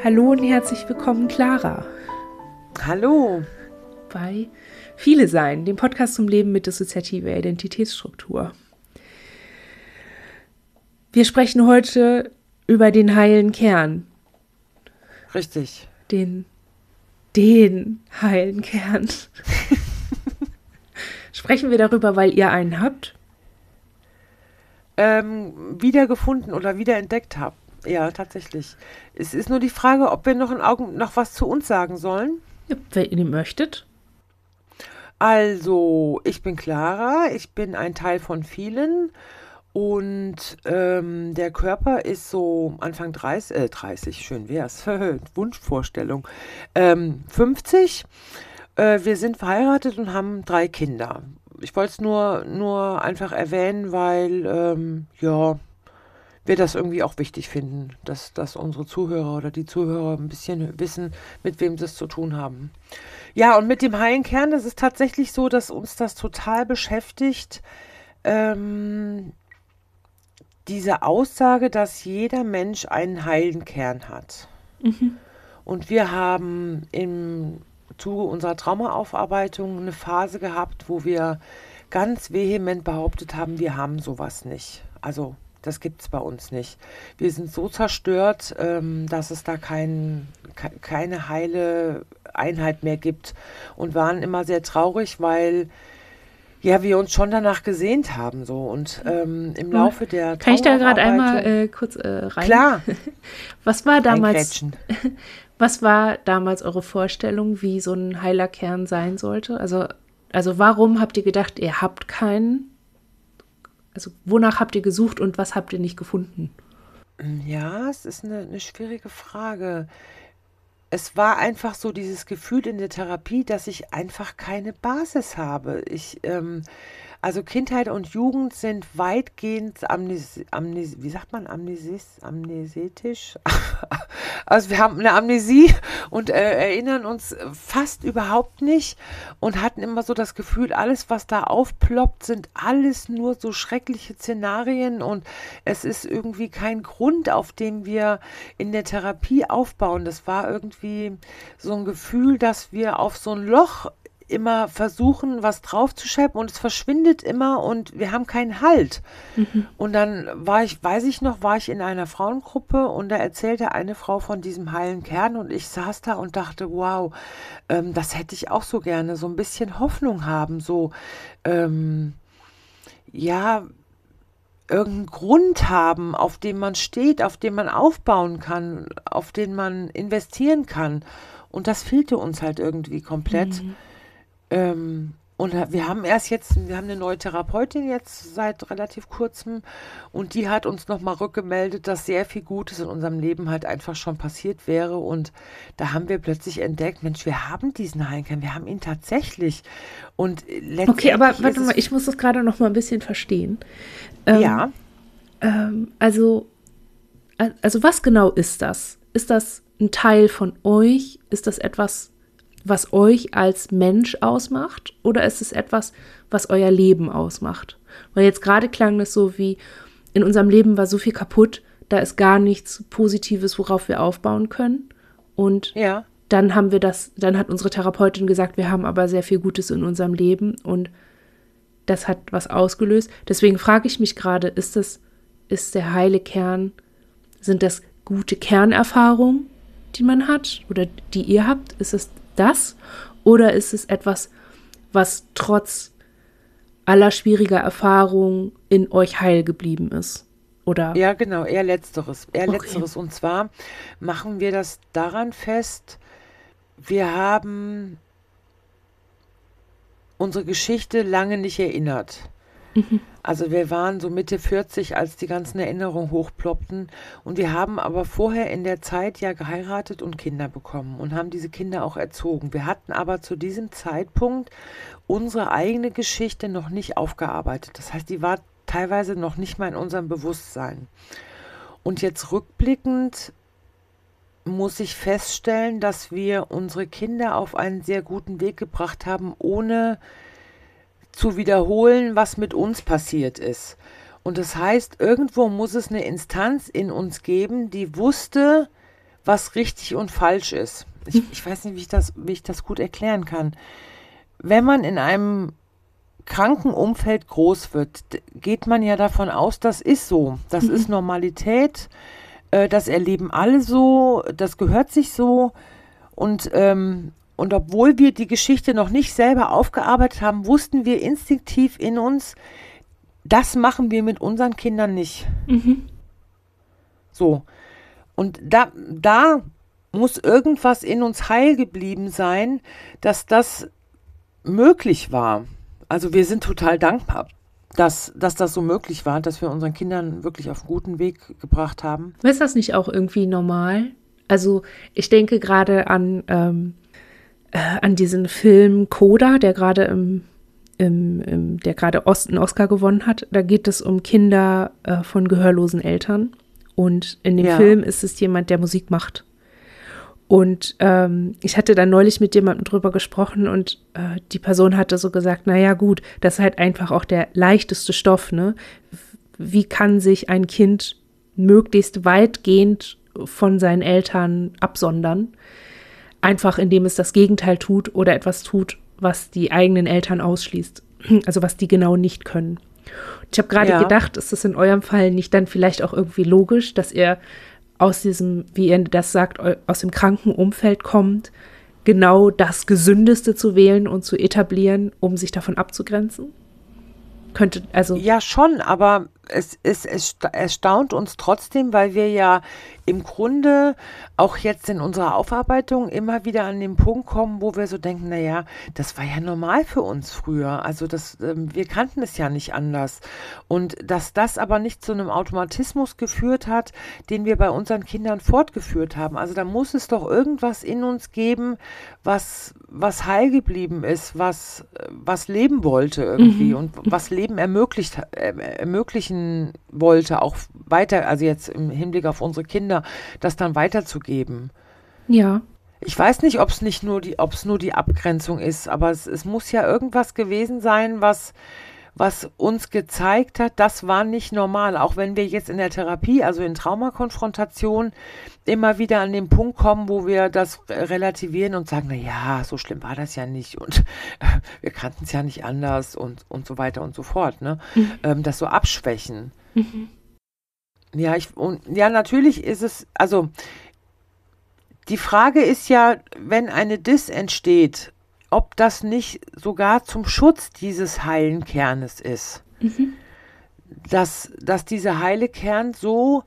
Hallo und herzlich willkommen, Clara. Hallo. Bei Viele Sein, dem Podcast zum Leben mit dissoziativer Identitätsstruktur. Wir sprechen heute über den heilen Kern. Richtig. Den heilen Kern. Sprechen wir darüber, weil ihr einen habt? Wiedergefunden oder wiederentdeckt habt. Ja, tatsächlich. Es ist nur die Frage, ob wir noch was zu uns sagen sollen. Ja, wenn ihr möchtet. Also, ich bin Clara, ich bin ein Teil von vielen und der Körper ist so Anfang 30, schön wär's, Wunschvorstellung, 50. Wir sind verheiratet und haben 3 Kinder. Ich wollte es nur einfach erwähnen, weil, wir das irgendwie auch wichtig finden, dass unsere Zuhörer oder die Zuhörer ein bisschen wissen, mit wem sie es zu tun haben. Ja, und mit dem heilen Kern, das ist tatsächlich so, dass uns das total beschäftigt, diese Aussage, dass jeder Mensch einen heilen Kern hat. Mhm. Und wir haben im Zuge unserer Traumaaufarbeitung eine Phase gehabt, wo wir ganz vehement behauptet haben, wir haben sowas nicht. Also das gibt es bei uns nicht. Wir sind so zerstört, dass es da keine heile Einheit mehr gibt und waren immer sehr traurig, weil wir uns schon danach gesehnt haben. So. Und im Laufe der Kann ich da gerade Traumaarbeitung einmal kurz rein? Klar. Was war damals eure Vorstellung, wie so ein heiler Kern sein sollte? Also warum habt ihr gedacht, ihr habt keinen? Also wonach habt ihr gesucht und was habt ihr nicht gefunden? Ja, es ist eine schwierige Frage. Es war einfach so dieses Gefühl in der Therapie, dass ich einfach keine Basis habe. Also Kindheit und Jugend sind weitgehend wie sagt man, amnesisch? Also wir haben eine Amnesie und erinnern uns fast überhaupt nicht und hatten immer so das Gefühl, alles, was da aufploppt, sind alles nur so schreckliche Szenarien und es ist irgendwie kein Grund, auf dem wir in der Therapie aufbauen. Das war irgendwie so ein Gefühl, dass wir auf so ein Loch immer versuchen, was draufzuschleppen und es verschwindet immer und wir haben keinen Halt. Mhm. Und dann war ich in einer Frauengruppe und da erzählte eine Frau von diesem heilen Kern und ich saß da und dachte, wow, das hätte ich auch so gerne, so ein bisschen Hoffnung haben, so, irgendeinen Grund haben, auf dem man steht, auf dem man aufbauen kann, auf den man investieren kann. Und das fehlte uns halt irgendwie komplett. Mhm. Und wir haben eine neue Therapeutin jetzt seit relativ kurzem und die hat uns nochmal rückgemeldet, dass sehr viel Gutes in unserem Leben halt einfach schon passiert wäre und da haben wir plötzlich entdeckt, Mensch, wir haben diesen Heinkern, wir haben ihn tatsächlich und letztendlich Okay, aber warte mal, ich muss das gerade noch mal ein bisschen verstehen. Ja. Also was genau ist das? Ist das ein Teil von euch? Ist das etwas, was euch als Mensch ausmacht? Oder ist es etwas, was euer Leben ausmacht? Weil jetzt gerade klang das so wie, in unserem Leben war so viel kaputt, da ist gar nichts Positives, worauf wir aufbauen können. Und dann hat unsere Therapeutin gesagt, wir haben aber sehr viel Gutes in unserem Leben und das hat was ausgelöst. Deswegen frage ich mich gerade, ist der heile Kern, sind das gute Kernerfahrungen, die man hat oder die ihr habt? Ist es das? Oder ist es etwas, was trotz aller schwieriger Erfahrungen in euch heil geblieben ist? Oder? Ja, genau, eher Letzteres. Okay. Und zwar machen wir das daran fest, wir haben unsere Geschichte lange nicht erinnert. Mhm. Also wir waren so Mitte 40, als die ganzen Erinnerungen hochploppten und wir haben aber vorher in der Zeit ja geheiratet und Kinder bekommen und haben diese Kinder auch erzogen. Wir hatten aber zu diesem Zeitpunkt unsere eigene Geschichte noch nicht aufgearbeitet. Das heißt, die war teilweise noch nicht mal in unserem Bewusstsein. Und jetzt rückblickend muss ich feststellen, dass wir unsere Kinder auf einen sehr guten Weg gebracht haben, ohne zu wiederholen, was mit uns passiert ist. Und das heißt, irgendwo muss es eine Instanz in uns geben, die wusste, was richtig und falsch ist. Ich weiß nicht, wie ich das gut erklären kann. Wenn man in einem kranken Umfeld groß wird, geht man ja davon aus, das ist so. Das ist Normalität. Das erleben alle so. Das gehört sich so. Und obwohl wir die Geschichte noch nicht selber aufgearbeitet haben, wussten wir instinktiv in uns, das machen wir mit unseren Kindern nicht. So. Und da muss irgendwas in uns heil geblieben sein, dass das möglich war. Also wir sind total dankbar, dass das so möglich war, dass wir unseren Kindern wirklich auf einen guten Weg gebracht haben. Ist das nicht auch irgendwie normal? Also ich denke gerade an diesen Film Coda, der gerade einen Oscar gewonnen hat. Da geht es um Kinder von gehörlosen Eltern. Und in dem Film ist es jemand, der Musik macht. Und ich hatte dann neulich mit jemandem drüber gesprochen und die Person hatte so gesagt, naja gut, das ist halt einfach auch der leichteste Stoff, ne? Wie kann sich ein Kind möglichst weitgehend von seinen Eltern absondern? Einfach indem es das Gegenteil tut oder etwas tut, was die eigenen Eltern ausschließt. Also was die genau nicht können. Ich habe gerade gedacht, ist das in eurem Fall nicht dann vielleicht auch irgendwie logisch, dass ihr aus diesem, wie ihr das sagt, aus dem kranken Umfeld kommt, genau das Gesündeste zu wählen und zu etablieren, um sich davon abzugrenzen? Ja, schon, aber es erstaunt uns trotzdem, weil wir ja im Grunde auch jetzt in unserer Aufarbeitung immer wieder an den Punkt kommen, wo wir so denken, naja, das war ja normal für uns früher. Also wir kannten es ja nicht anders. Und dass das aber nicht zu einem Automatismus geführt hat, den wir bei unseren Kindern fortgeführt haben. Also da muss es doch irgendwas in uns geben, was heil geblieben ist, was leben wollte irgendwie und was Leben ermöglichen wollte, auch weiter, also jetzt im Hinblick auf unsere Kinder, das dann weiterzugeben. Ja. Ich weiß nicht, ob es nur die Abgrenzung ist, aber es muss ja irgendwas gewesen sein, was uns gezeigt hat, das war nicht normal. Auch wenn wir jetzt in der Therapie, also in Traumakonfrontation, immer wieder an den Punkt kommen, wo wir das relativieren und sagen, na ja, so schlimm war das ja nicht und wir kannten es ja nicht anders und so weiter und so fort, ne? Das so abschwächen. Ja, natürlich ist es, also die Frage ist ja, wenn eine Dis entsteht, ob das nicht sogar zum Schutz dieses heilen Kernes ist. Dass dieser heile Kern so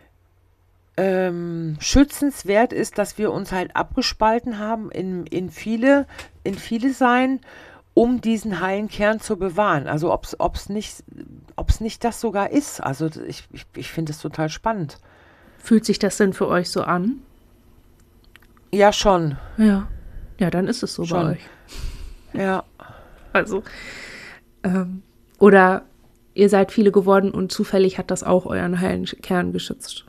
schützenswert ist, dass wir uns halt abgespalten haben in viele Sein, um diesen heilen Kern zu bewahren. Also ob's nicht das sogar ist. Also ich finde es total spannend. Fühlt sich das denn für euch so an? Ja, schon. Ja. Ja, dann ist es so Schon. bei euch. Ja. Also, oder ihr seid viele geworden und zufällig hat das auch euren heilen Kern geschützt.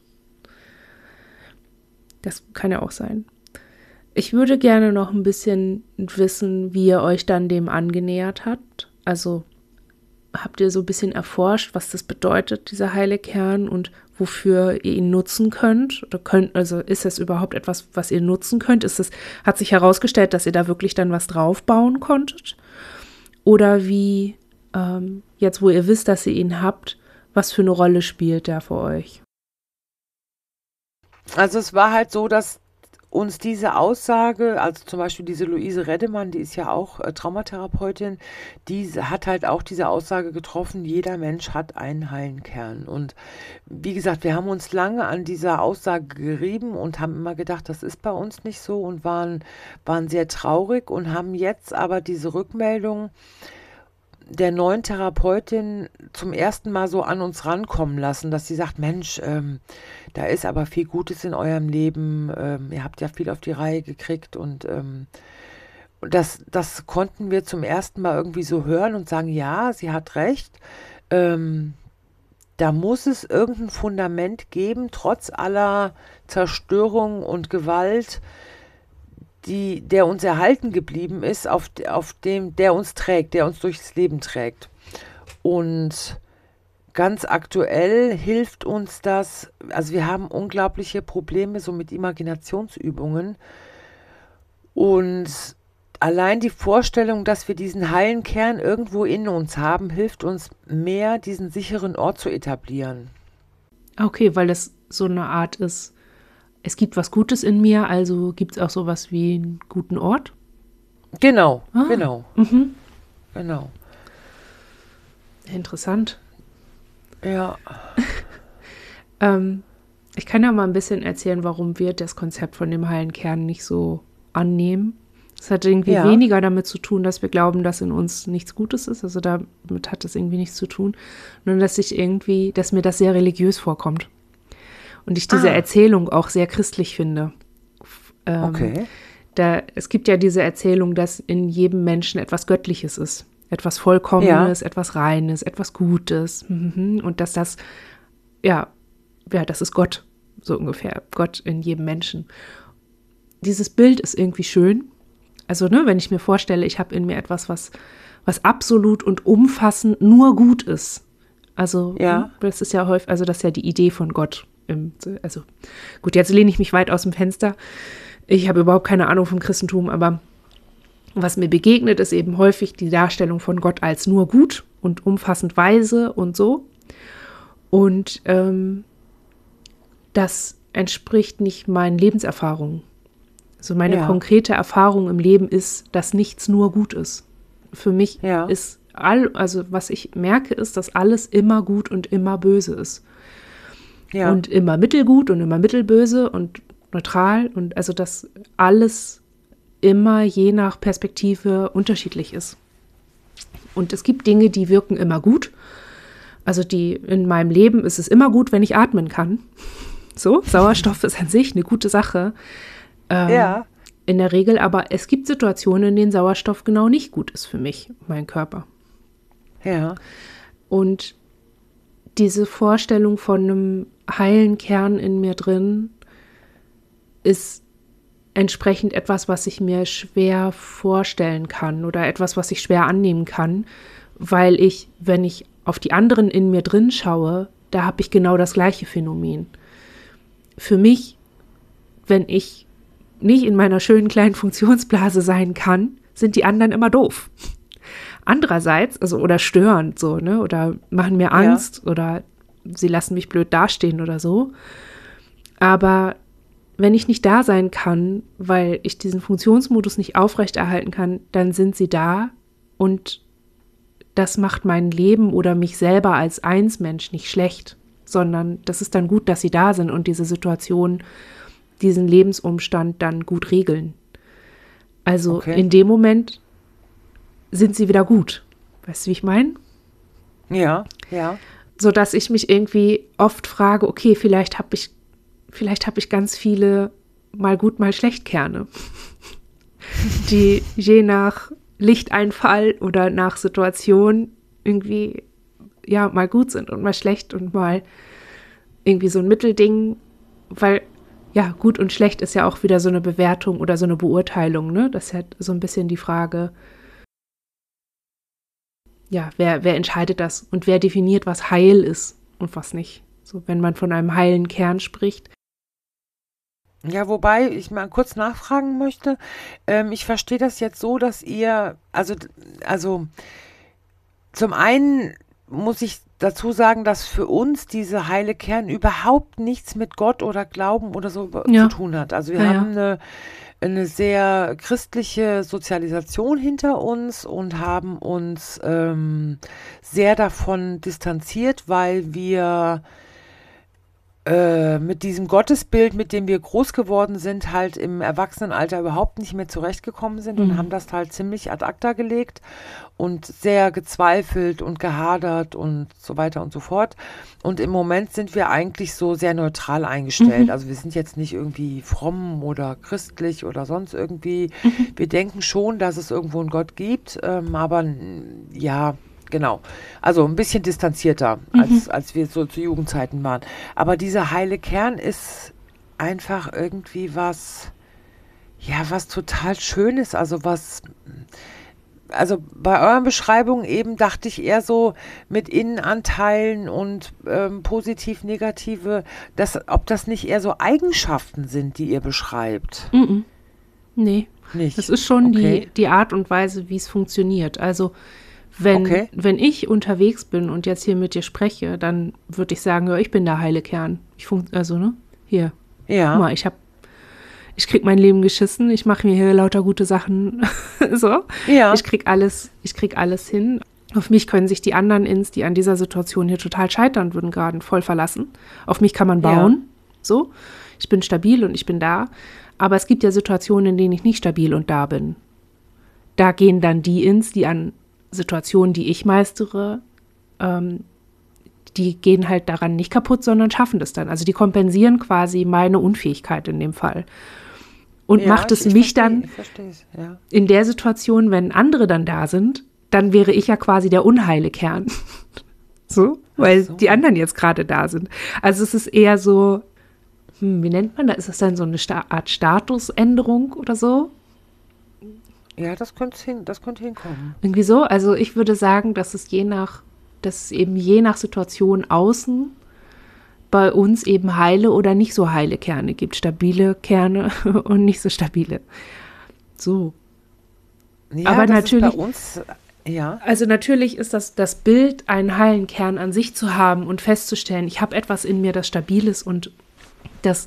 Das kann ja auch sein. Ich würde gerne noch ein bisschen wissen, wie ihr euch dann dem angenähert habt. Also habt ihr so ein bisschen erforscht, was das bedeutet, dieser heile Kern und wofür ihr ihn nutzen könnt? Also ist das überhaupt etwas, was ihr nutzen könnt? Hat sich herausgestellt, dass ihr da wirklich dann was draufbauen konntet? Oder wie, jetzt wo ihr wisst, dass ihr ihn habt, was für eine Rolle spielt der für euch? Also es war halt so, dass uns diese Aussage, also zum Beispiel diese Luise Reddemann, die ist ja auch Traumatherapeutin, die hat halt auch diese Aussage getroffen, jeder Mensch hat einen heilen Kern. Und wie gesagt, wir haben uns lange an dieser Aussage gerieben und haben immer gedacht, das ist bei uns nicht so und waren sehr traurig und haben jetzt aber diese Rückmeldung der neuen Therapeutin zum ersten Mal so an uns rankommen lassen, dass sie sagt, Mensch, da ist aber viel Gutes in eurem Leben, ihr habt ja viel auf die Reihe gekriegt und das konnten wir zum ersten Mal irgendwie so hören und sagen, ja, sie hat recht, da muss es irgendein Fundament geben, trotz aller Zerstörung und Gewalt, der uns erhalten geblieben ist, der uns trägt, der uns durchs Leben trägt. Und ganz aktuell hilft uns das, also wir haben unglaubliche Probleme so mit Imaginationsübungen und allein die Vorstellung, dass wir diesen heilen Kern irgendwo in uns haben, hilft uns mehr, diesen sicheren Ort zu etablieren. Okay, weil das so eine Art ist, es gibt was Gutes in mir, also gibt es auch sowas wie einen guten Ort? Genau, Ah, genau, mhm. genau. Interessant. Ja, Ähm, Ich kann ja mal ein bisschen erzählen, warum wir das Konzept von dem heilen Kern nicht so annehmen. Es hat irgendwie ja, weniger damit zu tun, dass wir glauben, dass in uns nichts Gutes ist. Also damit hat es irgendwie nichts zu tun. Nur dass mir das sehr religiös vorkommt. Und ich diese ah, Erzählung auch sehr christlich finde. Ähm, okay, Es gibt ja diese Erzählung, dass in jedem Menschen etwas Göttliches ist. Etwas ja, Vollkommenes, etwas Reines, etwas Gutes. Und dass das ist Gott, so ungefähr. Gott in jedem Menschen. Dieses Bild ist irgendwie schön. Also, ne, wenn ich mir vorstelle, ich habe in mir etwas, was absolut und umfassend nur gut ist. Also, ja, das ist ja häufig, also das ist ja die Idee von Gott. Also, gut, jetzt lehne ich mich weit aus dem Fenster. Ich habe überhaupt keine Ahnung vom Christentum, aber was mir begegnet, ist eben häufig die Darstellung von Gott als nur gut und umfassend weise und so. Und das entspricht nicht meinen Lebenserfahrungen. Also meine ja, konkrete Erfahrung im Leben ist, dass nichts nur gut ist. Für mich ja, ist also was ich merke, ist, dass alles immer gut und immer böse ist. ja, Und immer mittelgut und immer mittelböse und neutral und also dass alles immer je nach Perspektive unterschiedlich ist. Und es gibt Dinge, die wirken immer gut. Also in meinem Leben ist es immer gut, wenn ich atmen kann. So, Sauerstoff ist an sich eine gute Sache. Ähm, ja, in der Regel, aber es gibt Situationen, in denen Sauerstoff genau nicht gut ist für mich, mein Körper. ja, Und diese Vorstellung von einem heilen Kern in mir drin ist entsprechend etwas, was ich mir schwer vorstellen kann oder etwas, was ich schwer annehmen kann, weil wenn ich auf die anderen in mir drin schaue, da habe ich genau das gleiche Phänomen. Für mich, wenn ich nicht in meiner schönen kleinen Funktionsblase sein kann, sind die anderen immer doof. Andererseits, also oder störend so, ne, oder machen mir ja, Angst oder sie lassen mich blöd dastehen oder so. Aber wenn ich nicht da sein kann, weil ich diesen Funktionsmodus nicht aufrechterhalten kann, dann sind sie da und das macht mein Leben oder mich selber als Einsmensch nicht schlecht, sondern das ist dann gut, dass sie da sind und diese Situation, diesen Lebensumstand dann gut regeln. Also okay, in dem Moment sind sie wieder gut. Weißt du, wie ich meine? ja, ja, Sodass ich mich irgendwie oft frage, okay, vielleicht hab ich ganz viele mal gut, mal schlecht Kerne, die je nach Lichteinfall oder nach Situation irgendwie ja mal gut sind und mal schlecht und mal irgendwie so ein Mittelding, weil ja, gut und schlecht ist ja auch wieder so eine Bewertung oder so eine Beurteilung, ne? Das ist ja so ein bisschen die Frage, ja, wer entscheidet das und wer definiert, was heil ist und was nicht. So, wenn man von einem heilen Kern spricht. ja, wobei ich mal kurz nachfragen möchte. Ich verstehe das jetzt so, dass ihr, also zum einen muss ich dazu sagen, dass für uns diese heile Kern überhaupt nichts mit Gott oder Glauben oder so zu Ja, tun hat. Also wir ja, haben ja. eine sehr christliche Sozialisation hinter uns und haben uns sehr davon distanziert, weil wir mit diesem Gottesbild, mit dem wir groß geworden sind, halt im Erwachsenenalter überhaupt nicht mehr zurechtgekommen sind und haben Mhm. das halt ziemlich ad acta gelegt und sehr gezweifelt und gehadert und so weiter und so fort. Und im Moment sind wir eigentlich so sehr neutral eingestellt. Mhm. Also wir sind jetzt nicht irgendwie fromm oder christlich oder sonst irgendwie. Mhm. Wir denken schon, dass es irgendwo einen Gott gibt, aber ja, genau. Also ein bisschen distanzierter, Mhm. als wir so zu Jugendzeiten waren. Aber dieser heile Kern ist einfach irgendwie was, ja, was total Schönes, also was also bei euren Beschreibungen eben dachte ich eher so mit Innenanteilen und positiv, negative, ob das nicht eher so Eigenschaften sind, die ihr beschreibt. Mhm. Nee, das Nicht. ist schon Okay. die Art und Weise, wie es funktioniert. Also wenn, Okay. wenn ich unterwegs bin und jetzt hier mit dir spreche, dann würde ich sagen, ja, ich bin der heile Kern. Also, ne? Hier, guck Ja. mal, ich krieg mein Leben geschissen, ich mache mir hier lauter gute Sachen. So. Ja. Ich krieg alles hin. Auf mich können sich die anderen die an dieser Situation hier total scheitern würden, gerade voll verlassen. Auf mich kann man Ja. bauen. So. Ich bin stabil und ich bin da. Aber es gibt ja Situationen, in denen ich nicht stabil und da bin. Da gehen dann die an Situationen, die ich meistere, die gehen halt daran nicht kaputt, sondern schaffen das dann. Also die kompensieren quasi meine Unfähigkeit in dem Fall. Und Ja, macht es mich dann ich verstehe es. Ja. in der Situation, wenn andere dann da sind, dann wäre ich ja quasi der unheile Kern. So, weil so. die anderen jetzt gerade da sind. Also es ist eher so, wie nennt man das? Ist das dann so eine Art Statusänderung oder so? Ja, das könnte hinkommen. Irgendwie so. Also ich würde sagen, dass es eben je nach Situation außen bei uns eben heile oder nicht so heile Kerne gibt. Stabile Kerne und nicht so stabile. So. Ja, Aber das natürlich, ist bei uns, ja. also natürlich ist das Bild, einen heilen Kern an sich zu haben und festzustellen, ich habe etwas in mir, das stabil ist und das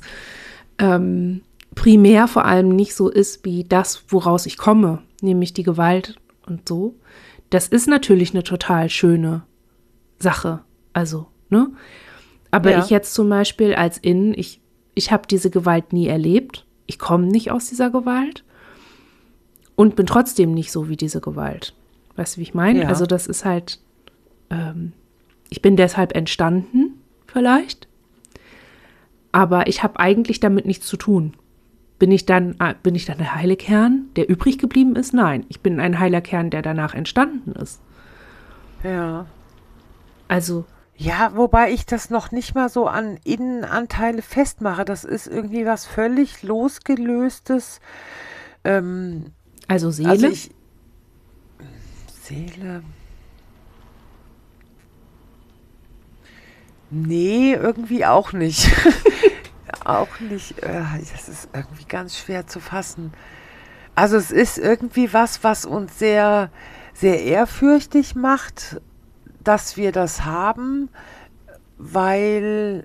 primär vor allem nicht so ist wie das, woraus ich komme, nämlich die Gewalt und so. Das ist natürlich eine total schöne Sache. Also, ne? Aber Ja. ich jetzt zum Beispiel ich habe diese Gewalt nie erlebt. Ich komme nicht aus dieser Gewalt und bin trotzdem nicht so wie diese Gewalt. Weißt du, wie ich meine? Ja. Also das ist halt, ich bin deshalb entstanden, vielleicht, aber ich habe eigentlich damit nichts zu tun. Bin ich dann der heile Kern, der übrig geblieben ist? Nein, ich bin ein heiler Kern, der danach entstanden ist. Ja. Also, Ja, wobei ich das noch nicht mal so an Innenanteile festmache. Das ist irgendwie was völlig losgelöstes. Ähm, also also Seele. Seele. Nee, irgendwie auch nicht. Auch nicht. Das ist irgendwie ganz schwer zu fassen. Also es ist irgendwie was uns sehr, sehr ehrfürchtig macht, dass wir das haben, weil,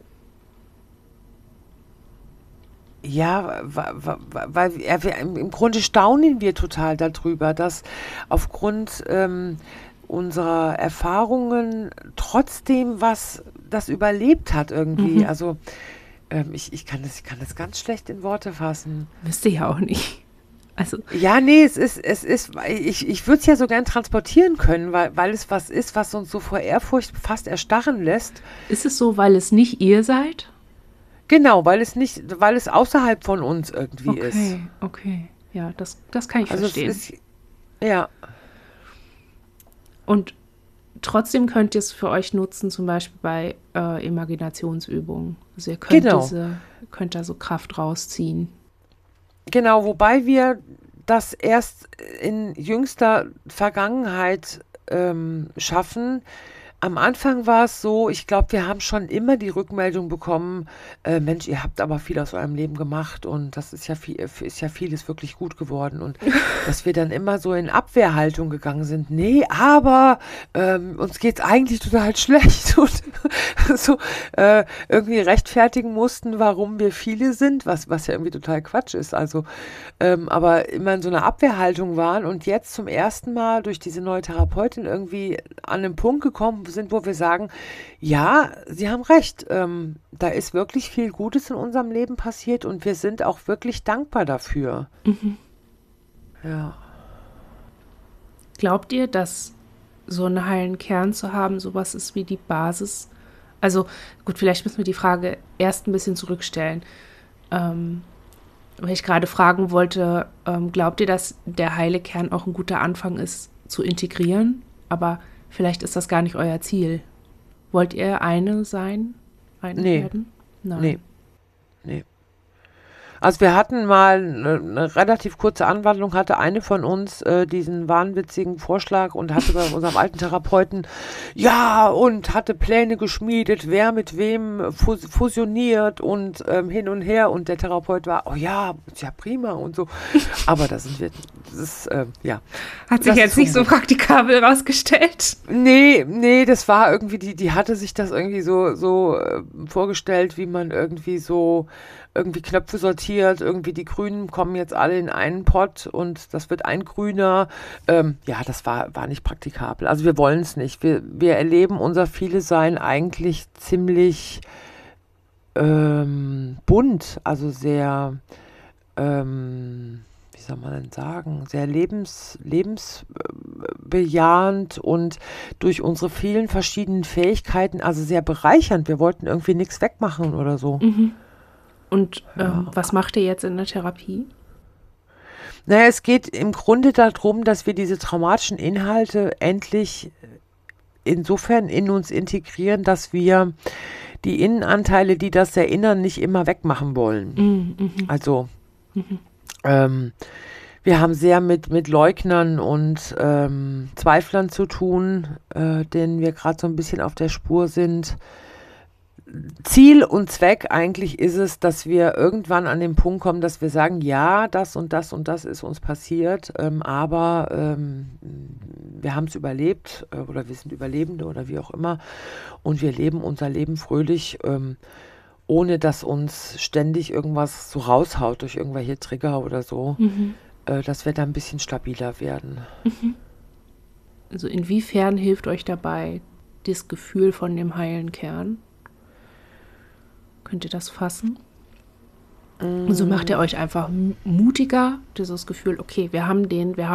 ja, weil im Grunde staunen wir total darüber, dass aufgrund unserer Erfahrungen trotzdem was das überlebt hat irgendwie. Mhm. Also ich kann das ganz schlecht in Worte fassen. Wüsste ja auch nicht. Also, Ja, nee, ich würde es ja so gern transportieren können, weil es was ist, was uns so vor Ehrfurcht fast erstarren lässt. ist es so, weil es nicht ihr seid? Genau, weil es außerhalb von uns irgendwie ist. Okay. Ja, das kann ich Also verstehen. ja, Und trotzdem könnt ihr es für euch nutzen, zum Beispiel bei Imaginationsübungen. Also ihr genau, könnt da so Kraft rausziehen. genau, wobei wir das erst in jüngster Vergangenheit schaffen. Am Anfang war es so, ich glaube, wir haben schon immer die Rückmeldung bekommen, Mensch, ihr habt aber viel aus eurem Leben gemacht und das ist ja vieles wirklich gut geworden. Und dass wir dann immer so in Abwehrhaltung gegangen sind. Nee, aber uns geht's eigentlich total schlecht und so irgendwie rechtfertigen mussten, warum wir viele sind, was ja irgendwie total Quatsch ist. Also, aber immer in so einer Abwehrhaltung waren und jetzt zum ersten Mal durch diese neue Therapeutin irgendwie an einen Punkt gekommen sind, wo wir sagen, ja, Sie haben recht, da ist wirklich viel Gutes in unserem Leben passiert und wir sind auch wirklich dankbar dafür. Ja. Glaubt ihr, dass so einen heilen Kern zu haben, sowas ist wie die Basis? Also gut, vielleicht müssen wir die Frage erst ein bisschen zurückstellen. Weil ich gerade fragen wollte, glaubt ihr, dass der heile Kern auch ein guter Anfang ist, zu integrieren? Aber vielleicht ist das gar nicht euer Ziel. Wollt ihr eine Nee, werden? Nein. nee, nee. Also wir hatten mal eine relativ kurze Anwandlung, hatte eine von uns diesen wahnwitzigen Vorschlag und hatte bei unserem alten Therapeuten, ja, und hatte Pläne geschmiedet, wer mit wem fusioniert und hin und her. Und der Therapeut war, oh ja, ist ja prima und so. Aber da sind wir, das ist, ja. Hat sich Das jetzt ist nicht so Humbug. praktikabel rausgestellt. Nee, das war irgendwie, die hatte sich das irgendwie so vorgestellt, wie man irgendwie so irgendwie Knöpfe sortiert, irgendwie die Grünen kommen jetzt alle in einen Pott und das wird ein Grüner. Ja, das war nicht praktikabel. Also wir wollen es nicht. Wir erleben unser Viele-Sein eigentlich ziemlich bunt, also sehr, wie soll man denn sagen, sehr lebensbejahend und durch unsere vielen verschiedenen Fähigkeiten, also sehr bereichernd. Wir wollten irgendwie nichts wegmachen oder so. Und Ja. was macht ihr jetzt in der Therapie? Naja, es geht im Grunde darum, dass wir diese traumatischen Inhalte endlich insofern in uns integrieren, dass wir die Innenanteile, die das erinnern, nicht immer wegmachen wollen. Also wir haben sehr mit Leugnern und Zweiflern zu tun, denen wir gerade so ein bisschen auf der Spur sind. Ziel und Zweck eigentlich ist es, dass wir irgendwann an den Punkt kommen, dass wir sagen, ja, das und das und das ist uns passiert, aber wir haben es überlebt oder wir sind Überlebende oder wie auch immer und wir leben unser Leben fröhlich, ohne dass uns ständig irgendwas so raushaut durch irgendwelche Trigger oder so, dass wir da ein bisschen stabiler werden. Also inwiefern hilft euch dabei das Gefühl von dem heilen Kern? Könnt ihr das fassen? Und so macht ihr euch einfach mutiger, dieses Gefühl, okay, wir haben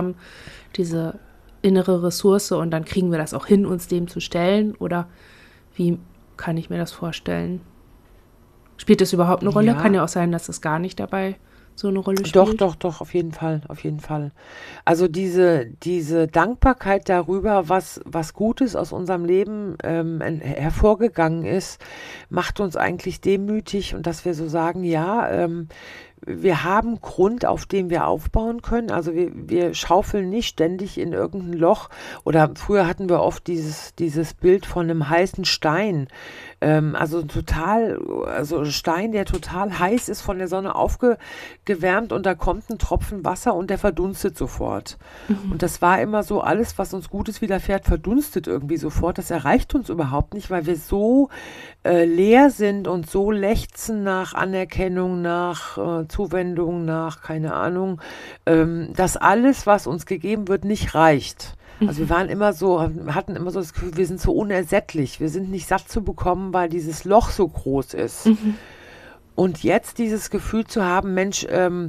diese innere Ressource und dann kriegen wir das auch hin, uns dem zu stellen? Oder wie kann ich mir das vorstellen? Spielt das überhaupt eine Rolle? Ja. Kann ja auch sein, dass es gar nicht dabei so eine Rolle Doch, spielt. doch, auf jeden Fall, auf jeden Fall. Also diese Dankbarkeit darüber, was Gutes aus unserem Leben hervorgegangen ist, macht uns eigentlich demütig und dass wir so sagen, ja, wir haben Grund, auf dem wir aufbauen können. Also wir schaufeln nicht ständig in irgendein Loch. Oder früher hatten wir oft dieses Bild von einem heißen Stein. Also ein Stein, der total heiß ist, von der Sonne aufgewärmt und da kommt ein Tropfen Wasser und der verdunstet sofort. Und das war immer so, alles, was uns Gutes widerfährt, verdunstet irgendwie sofort. Das erreicht uns überhaupt nicht, weil wir so leer sind und so lechzen nach Anerkennung, nach Zuwendung, nach, keine Ahnung, dass alles, was uns gegeben wird, nicht reicht. Also wir hatten immer so das Gefühl, wir sind so unersättlich, wir sind nicht satt zu bekommen, weil dieses Loch so groß ist. Und jetzt dieses Gefühl zu haben, Mensch,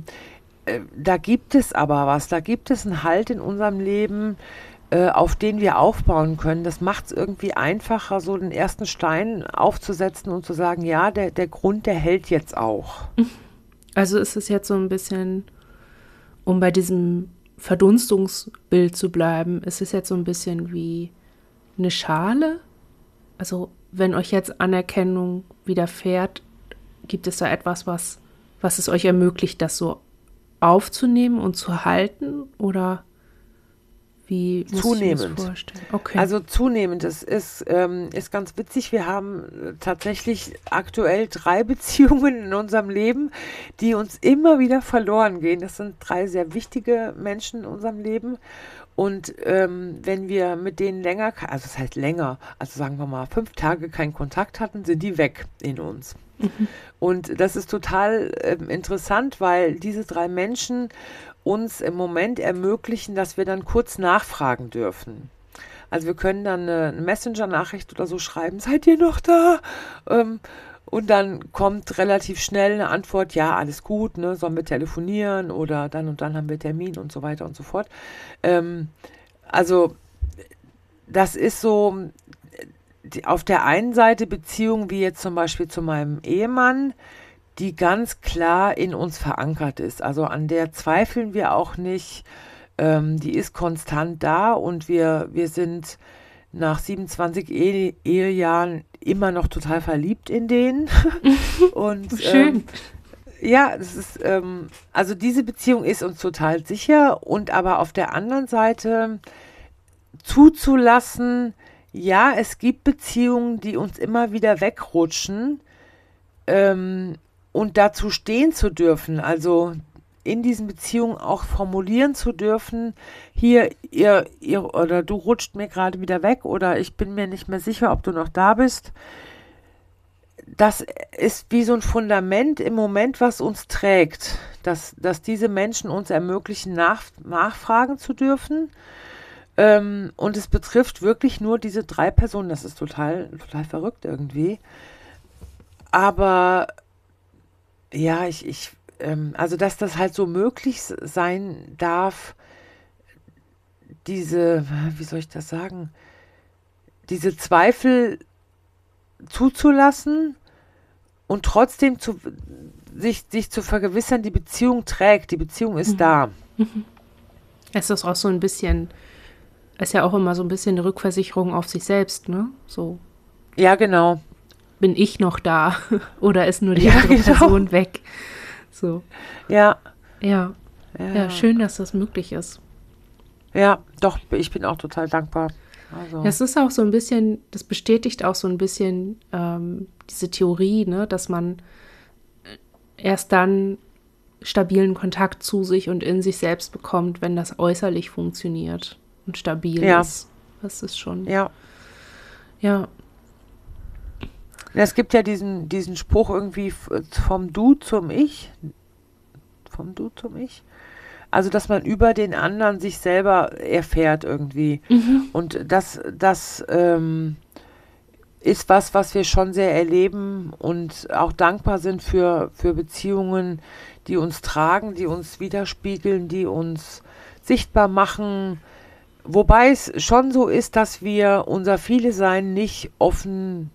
da gibt es aber was, da gibt es einen Halt in unserem Leben, auf den wir aufbauen können. Das macht es irgendwie einfacher, so den ersten Stein aufzusetzen und zu sagen, ja, der Grund, der hält jetzt auch. Also ist es jetzt so ein bisschen, um bei diesem Verdunstungsbild zu bleiben, ist es jetzt so ein bisschen wie eine Schale? Also wenn euch jetzt Anerkennung widerfährt, gibt es da etwas, was es euch ermöglicht, das so aufzunehmen und zu halten? Oder wie muss ich mir das Zunehmend. vorstellen? Okay. Also zunehmend. Das ist ganz witzig. Wir haben tatsächlich aktuell 3 Beziehungen in unserem Leben, die uns immer wieder verloren gehen. Das sind 3 sehr wichtige Menschen in unserem Leben. Und wenn wir mit denen länger, also das heißt länger, also sagen wir mal 5 Tage keinen Kontakt hatten, sind die weg in uns. Und das ist total interessant, weil diese 3 Menschen uns im Moment ermöglichen, dass wir dann kurz nachfragen dürfen. Also wir können dann eine Messenger-Nachricht oder so schreiben, seid ihr noch da? Und dann kommt relativ schnell eine Antwort, ja, alles gut, ne, sollen wir telefonieren oder dann und dann haben wir Termin und so weiter und so fort. Also das ist so auf der einen Seite Beziehung wie jetzt zum Beispiel zu meinem Ehemann, die ganz klar in uns verankert ist. Also an der zweifeln wir auch nicht. Die ist konstant da und wir sind nach 27 Ehejahren immer noch total verliebt in den. Und Schön. Ja, das ist, also diese Beziehung ist uns total sicher und aber auf der anderen Seite zuzulassen, ja, es gibt Beziehungen, die uns immer wieder wegrutschen, und dazu stehen zu dürfen, also in diesen Beziehungen auch formulieren zu dürfen, hier, ihr oder du rutscht mir gerade wieder weg oder ich bin mir nicht mehr sicher, ob du noch da bist. Das ist wie so ein Fundament im Moment, was uns trägt, dass diese Menschen uns ermöglichen, nachfragen zu dürfen. Und es betrifft wirklich nur diese 3 Personen. Das ist total, total verrückt irgendwie. Aber ja, also dass das halt so möglich sein darf, wie soll ich das sagen, diese Zweifel zuzulassen und trotzdem sich zu vergewissern, die Beziehung trägt, die Beziehung ist da. Es ist auch so ein bisschen, ist ja auch immer so ein bisschen eine Rückversicherung auf sich selbst, ne? So, Ja, genau. bin ich noch da oder ist nur die Ja, andere genau. Person weg? So, Ja, ja. Ja, schön, dass das möglich ist. ja, doch, ich bin auch total dankbar. Also, Es ist auch so ein bisschen, das bestätigt auch so ein bisschen diese Theorie, ne, dass man erst dann stabilen Kontakt zu sich und in sich selbst bekommt, wenn das äußerlich funktioniert und stabil Ja. ist. Das ist schon, ja. ja. Es gibt ja diesen Spruch irgendwie vom Du zum Ich. Vom Du zum Ich. Also, dass man über den anderen sich selber erfährt irgendwie. Und das ist was wir schon sehr erleben und auch dankbar sind für Beziehungen, die uns tragen, die uns widerspiegeln, die uns sichtbar machen. Wobei es schon so ist, dass wir unser Viele-Sein nicht offen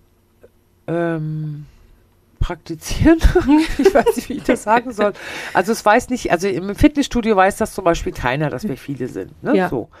praktizieren. Ich weiß nicht, wie ich das sagen soll. Also es weiß nicht, also im Fitnessstudio weiß das zum Beispiel keiner, dass wir viele sind. Ne? Ja. So.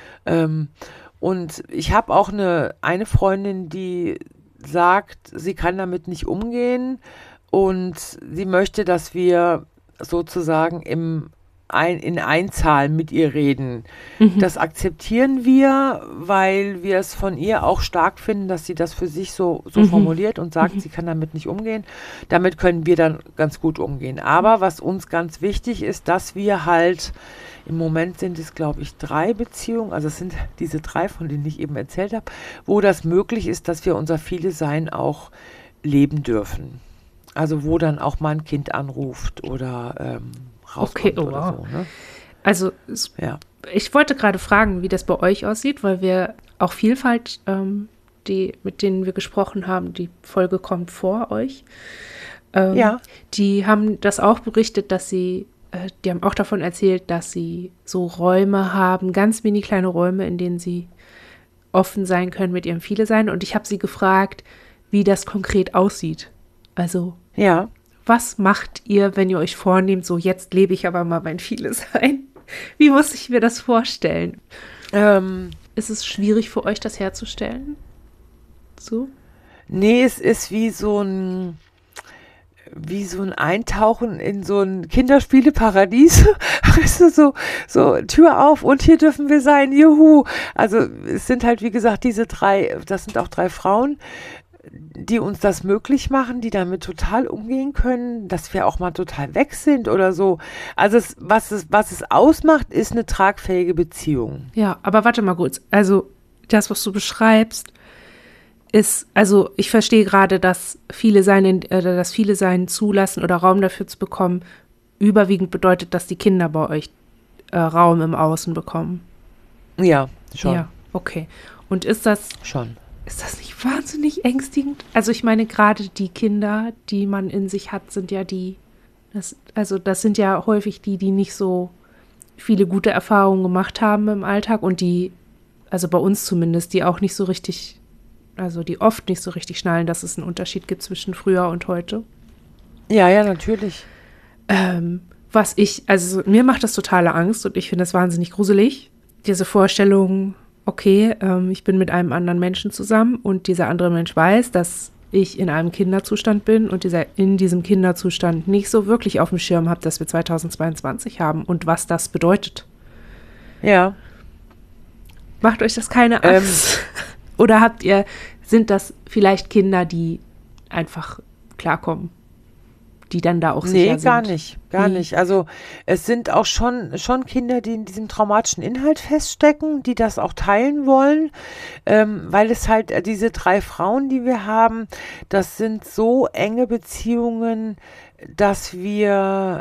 Und ich habe auch eine Freundin, die sagt, sie kann damit nicht umgehen und sie möchte, dass wir sozusagen in Einzahl mit ihr reden. Das akzeptieren wir, weil wir es von ihr auch stark finden, dass sie das für sich so formuliert und sagt, sie kann damit nicht umgehen. Damit können wir dann ganz gut umgehen. Aber was uns ganz wichtig ist, dass wir halt, im Moment sind es, glaube ich, 3 Beziehungen, also es sind diese 3, von denen ich eben erzählt habe, wo das möglich ist, dass wir unser Viele-Sein auch leben dürfen. Also wo dann auch mal ein Kind anruft oder rauskommt Okay, oh, oder wow. so. Ne? Also Ja. ich wollte gerade fragen, wie das bei euch aussieht, weil wir auch Vielfalt, mit denen wir gesprochen haben, die Folge kommt vor euch. Ja. Die haben das auch berichtet, dass die haben auch davon erzählt, dass sie so Räume haben, ganz mini kleine Räume, in denen sie offen sein können mit ihrem Viele-Sein. Und ich habe sie gefragt, wie das konkret aussieht. Also, Ja. was macht ihr, wenn ihr euch vornehmt, so jetzt lebe ich aber mal mein Viele-Sein? Wie muss ich mir das vorstellen? Ist es schwierig für euch, das herzustellen? So? Nee, es ist wie so ein Eintauchen in so ein Kinderspieleparadies. Weißt du, so Tür auf und hier dürfen wir sein, juhu. Also es sind halt, wie gesagt, diese 3, das sind auch 3 Frauen, die uns das möglich machen, die damit total umgehen können, dass wir auch mal total weg sind oder so. Also was es ausmacht, ist eine tragfähige Beziehung. Ja, aber warte mal kurz. Also, das, was du beschreibst, ist, also ich verstehe gerade, dass viele Sein zulassen oder Raum dafür zu bekommen, überwiegend bedeutet, dass die Kinder bei euch Raum im Außen bekommen. Ja, schon. Ja, okay. Und ist das nicht wahnsinnig ängstigend? Also ich meine, gerade die Kinder, die man in sich hat, sind ja das sind ja häufig die nicht so viele gute Erfahrungen gemacht haben im Alltag und die, also bei uns zumindest, die auch nicht so richtig, also die oft nicht so richtig schnallen, dass es einen Unterschied gibt zwischen früher und heute. Ja, ja, natürlich. Also mir macht das totale Angst und ich finde das wahnsinnig gruselig. Diese Vorstellung, okay, ich bin mit einem anderen Menschen zusammen und dieser andere Mensch weiß, dass ich in einem Kinderzustand bin und in diesem Kinderzustand nicht so wirklich auf dem Schirm habe, dass wir 2022 haben und was das bedeutet. Ja. Macht euch das keine Angst? Oder sind das vielleicht Kinder, die einfach klarkommen, die dann da auch sicher sind? Nee, gar nicht. Also es sind auch schon Kinder, die in diesem traumatischen Inhalt feststecken, die das auch teilen wollen, weil es halt diese 3 Frauen, die wir haben, das sind so enge Beziehungen, dass wir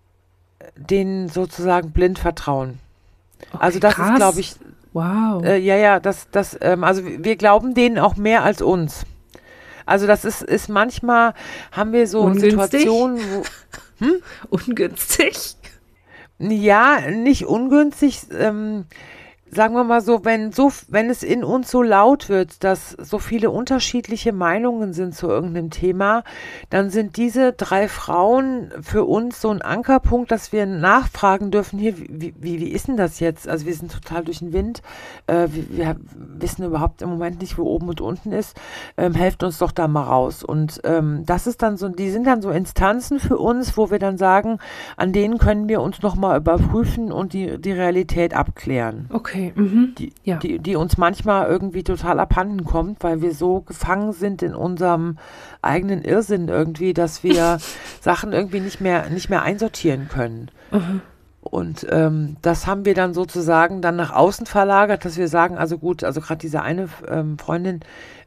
denen sozusagen blind vertrauen. Okay, Also das krass. ist, glaube ich, wow. Also wir glauben denen auch mehr als uns. Also das ist manchmal, haben wir so Ungünstig? Situationen, wo, Ungünstig? ja, nicht ungünstig, sagen wir mal so, wenn es in uns so laut wird, dass so viele unterschiedliche Meinungen sind zu irgendeinem Thema, dann sind diese 3 Frauen für uns so ein Ankerpunkt, dass wir nachfragen dürfen, hier, wie ist denn das jetzt? Also wir sind total durch den Wind, wir wissen überhaupt im Moment nicht, wo oben und unten ist, helft uns doch da mal raus. Und das ist dann so, die sind dann so Instanzen für uns, wo wir dann sagen, an denen können wir uns nochmal überprüfen und die Realität abklären. Okay. Die uns manchmal irgendwie total abhanden kommt, weil wir so gefangen sind in unserem eigenen Irrsinn irgendwie, dass wir Sachen irgendwie nicht mehr einsortieren können. Und das haben wir dann sozusagen dann nach außen verlagert, dass wir sagen, also gut, also gerade diese eine Freundin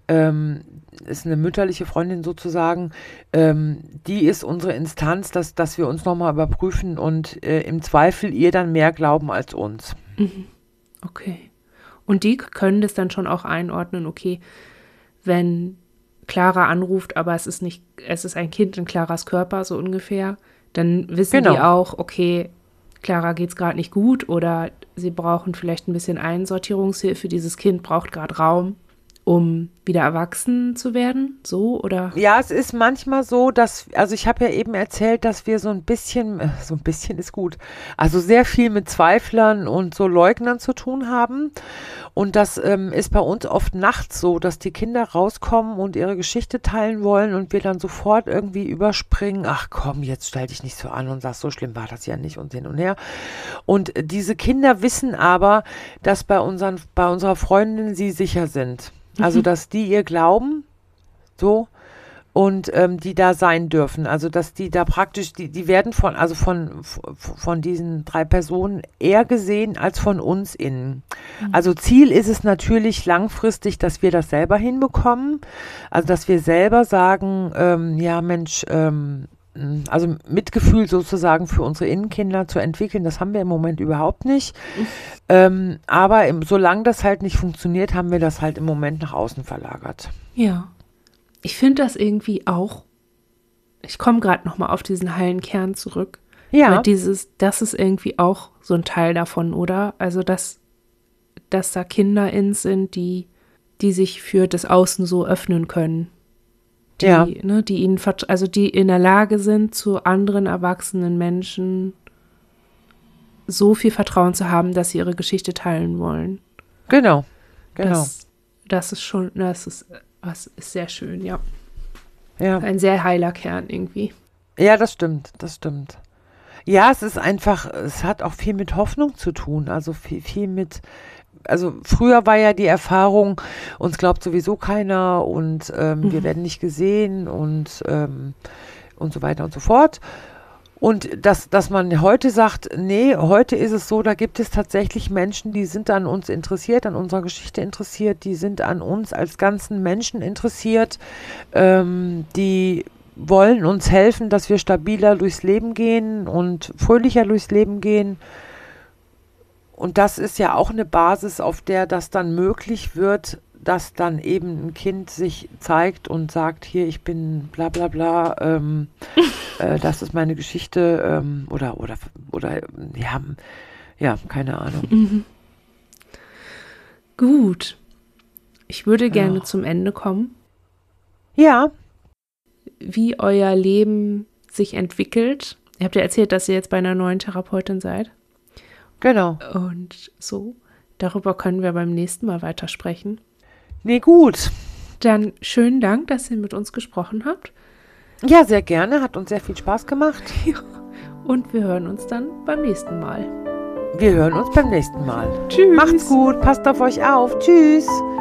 ist eine mütterliche Freundin sozusagen, die ist unsere Instanz, dass wir uns nochmal überprüfen und im Zweifel ihr dann mehr glauben als uns. Okay. Und die können das dann schon auch einordnen, okay, wenn Clara anruft, aber es ist ein Kind in Claras Körper, so ungefähr, dann wissen die auch, okay, Clara geht's gerade nicht gut oder sie brauchen vielleicht ein bisschen Einsortierungshilfe, dieses Kind braucht gerade Raum, um wieder erwachsen zu werden, so, oder? Ja, es ist manchmal so, also ich habe ja eben erzählt, dass wir so ein bisschen ist gut, also sehr viel mit Zweiflern und so Leugnern zu tun haben. Und das ist bei uns oft nachts so, dass die Kinder rauskommen und ihre Geschichte teilen wollen und wir dann sofort irgendwie überspringen, ach komm, jetzt stell dich nicht so an und sag, so schlimm war das ja nicht und hin und her. Und diese Kinder wissen aber, dass bei unserer Freundin sie sicher sind. Also, dass die ihr glauben, so, und die da sein dürfen. Also, dass die da praktisch, die werden von diesen 3 Personen eher gesehen als von uns innen. Also, Ziel ist es natürlich langfristig, dass wir das selber hinbekommen. Also, dass wir selber sagen, ja, Mensch, also Mitgefühl sozusagen für unsere Innenkinder zu entwickeln, das haben wir im Moment überhaupt nicht. Aber solange das halt nicht funktioniert, haben wir das halt im Moment nach außen verlagert. Ja. Ich finde das irgendwie auch, ich komme gerade nochmal auf diesen heilen Kern zurück. Ja. Weil das ist irgendwie auch so ein Teil davon, oder? Also, dass da Kinder sind, die sich für das Außen so öffnen können. Die ihnen, also die in der Lage sind, zu anderen erwachsenen Menschen so viel Vertrauen zu haben, dass sie ihre Geschichte teilen wollen. Genau. Das ist sehr schön, ja. Ja. Ein sehr heiler Kern irgendwie. Ja, das stimmt. Ja, es ist einfach, es hat auch viel mit Hoffnung zu tun, also viel mit, also früher war ja die Erfahrung, uns glaubt sowieso keiner und wir werden nicht gesehen und so weiter und so fort. Und dass man heute sagt, nee, heute ist es so, da gibt es tatsächlich Menschen, die sind an uns interessiert, an unserer Geschichte interessiert, die sind an uns als ganzen Menschen interessiert, die wollen uns helfen, dass wir stabiler durchs Leben gehen und fröhlicher durchs Leben gehen. Und das ist ja auch eine Basis, auf der das dann möglich wird, dass dann eben ein Kind sich zeigt und sagt, hier, ich bin bla bla bla, das ist meine Geschichte, oder ja, keine Ahnung. Gut. Ich würde gerne zum Ende kommen. Ja. Wie euer Leben sich entwickelt. Ihr habt ja erzählt, dass ihr jetzt bei einer neuen Therapeutin seid. Genau. Und so, darüber können wir beim nächsten Mal weitersprechen. Nee, gut. Dann schönen Dank, dass ihr mit uns gesprochen habt. Ja, sehr gerne. Hat uns sehr viel Spaß gemacht. Und wir hören uns dann beim nächsten Mal. Wir hören uns beim nächsten Mal. Tschüss. Macht's gut. Passt auf euch auf. Tschüss.